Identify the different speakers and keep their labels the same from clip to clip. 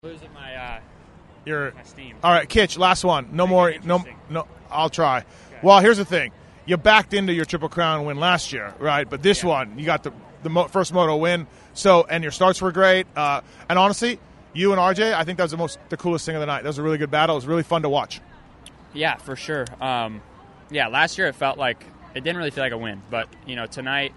Speaker 1: Losing my my steam.
Speaker 2: All right, Kitch, last one. No more. No. I'll try. Okay. Well, here's the thing. You backed into your Triple Crown win last year, right? But this one, you got the first moto win. So, and your starts were great. And honestly, you and RJ, I think that was the coolest thing of the night. That was a really good battle. It was really fun to watch.
Speaker 1: Yeah, for sure. Last year it felt like it didn't really feel like a win, but tonight,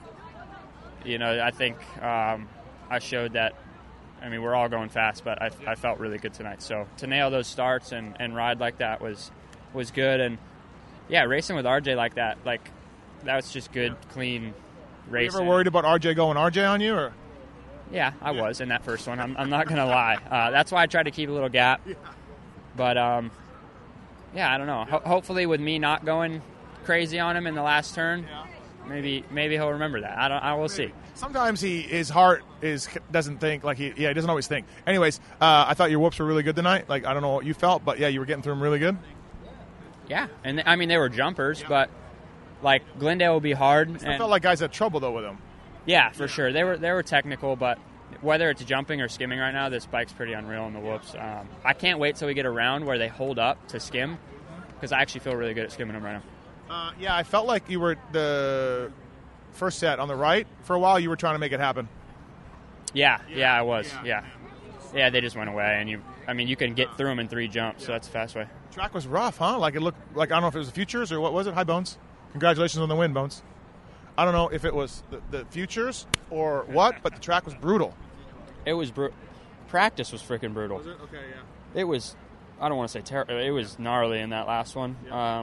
Speaker 1: I think I showed that. I mean, we're all going fast, but I felt really good tonight. So to nail those starts and ride like that was good. And yeah, racing with RJ like that was just good, clean racing.
Speaker 2: Were you ever worried about RJ going RJ on you, or?
Speaker 1: Yeah, I was in that first one. I'm not gonna lie. That's why I tried to keep a little gap. Yeah. But I don't know. Hopefully, with me not going crazy on him in the last turn, maybe he'll remember that. I will see.
Speaker 2: Sometimes his heart doesn't think he doesn't always think. Anyways, I thought your whoops were really good tonight. I don't know what you felt, but yeah, you were getting through them really good.
Speaker 1: Yeah, and I mean they were jumpers, but Glendale will be hard.
Speaker 2: I felt like guys had trouble though with them.
Speaker 1: Yeah, for sure. They were technical, but whether it's jumping or skimming right now, this bike's pretty unreal in the whoops. I can't wait till we get a round where they hold up to skim, because I actually feel really good at skimming them right now.
Speaker 2: I felt like you were the first set on the right for a while. You were trying to make it happen. Yeah, I was. Yeah, they just went away, and you can get through them in 3 jumps, so that's a fast way. The track was rough, huh? It looked like, I don't know if it was the Futures or what was it? Hi, Bones. Congratulations on the win, Bones. I don't know if it was the Futures or what, but the track was brutal.
Speaker 1: It was practice was freaking brutal.
Speaker 2: Was it? Okay, yeah.
Speaker 1: It was. I don't want to say terrible. It was gnarly in that last one.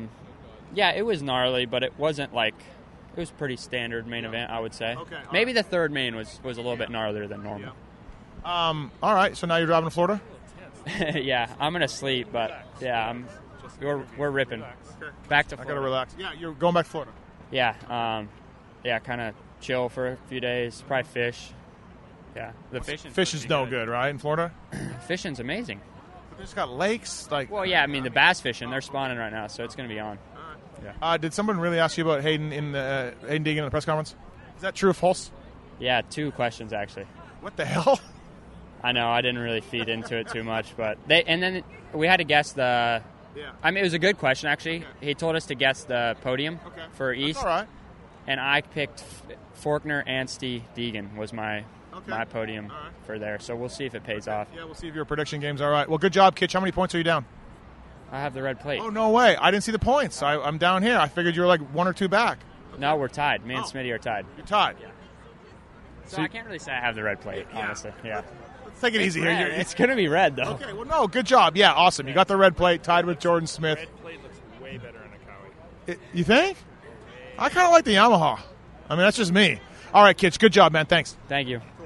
Speaker 1: Yeah, it was gnarly, but it wasn't it was pretty standard main event, I would say.
Speaker 2: Okay.
Speaker 1: Maybe the third main was a little bit gnarlier than normal.
Speaker 2: Yeah. All right, so now you're driving to Florida?
Speaker 1: Yeah, I'm going to sleep, but yeah, we're ripping. Back to Florida.
Speaker 2: I got to relax. Yeah, you're going back to Florida.
Speaker 1: Yeah, kind of chill for a few days, probably fish. Yeah, the
Speaker 2: fishing's no good, right, in Florida?
Speaker 1: Fishing's amazing.
Speaker 2: But there's got lakes,
Speaker 1: Well, yeah, I mean the bass fishing, they're spawning right now, so it's going to be on.
Speaker 2: Yeah. Did someone really ask you about Hayden Hayden Deegan in the press conference? Is that true or false?
Speaker 1: Yeah, 2 questions actually.
Speaker 2: What the hell?
Speaker 1: I know, I didn't really feed into it too much, but then we had to guess the. Yeah. I mean, it was a good question actually. Okay. He told us to guess the podium for East.
Speaker 2: That's all right.
Speaker 1: And I picked Faulkner and Steve Deegan was my podium for there. So we'll see if it pays off.
Speaker 2: Yeah, we'll see if your prediction game's all right. Well, good job, Kitch. How many points are you down?
Speaker 1: I have the red plate.
Speaker 2: Oh, no way. I didn't see the points. I'm down here. I figured you were 1 or 2 back.
Speaker 1: No, we're tied. Me and Smitty are tied.
Speaker 2: You're tied.
Speaker 1: Yeah. So I can't really say I have the red plate, honestly. Yeah.
Speaker 2: Let's take it easy here.
Speaker 1: It's going to be red, though.
Speaker 2: Okay, well, no, good job. Yeah, awesome. You got the red plate, tied with Jordan Smith.
Speaker 3: The red plate looks way better on a Cowie.
Speaker 2: You think? I kind of like the Yamaha. I mean, that's just me. All right, Kitch, good job, man. Thanks.
Speaker 1: Thank you.